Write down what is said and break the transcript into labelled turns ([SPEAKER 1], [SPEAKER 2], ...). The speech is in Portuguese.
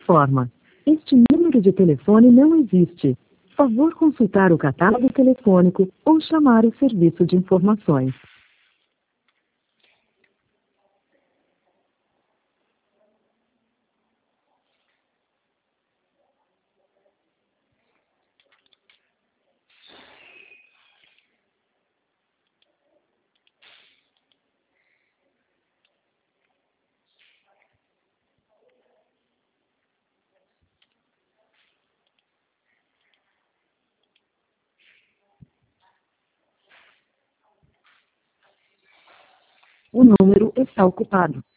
[SPEAKER 1] informa: este número de telefone não existe. Favor consultar o catálogo telefônico ou chamar o serviço de informações. O número está ocupado.